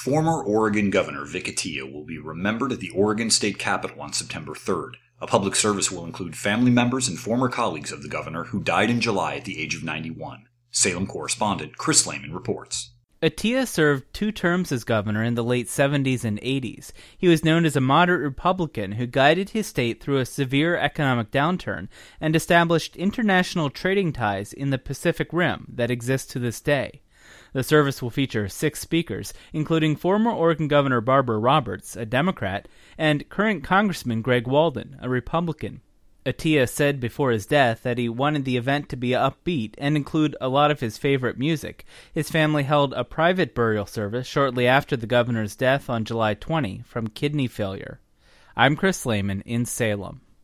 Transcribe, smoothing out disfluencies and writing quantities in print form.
Former Oregon Governor Vic Atiyeh will be remembered at the Oregon State Capitol on September 3rd. A public service will include family members and former colleagues of the governor who died in July at the age of 91. Salem correspondent Chris Lehman reports. Atiyeh served 2 terms as governor in the late 70s and 80s. He was known as a moderate Republican who guided his state through a severe economic downturn and established international trading ties in the Pacific Rim that exist to this day. The service will feature 6 speakers, including former Oregon Governor Barbara Roberts, a Democrat, and current Congressman Greg Walden, a Republican. Atiyeh said before his death that he wanted the event to be upbeat and include a lot of his favorite music. His family held a private burial service shortly after the governor's death on July 20 from kidney failure. I'm Chris Lehman in Salem.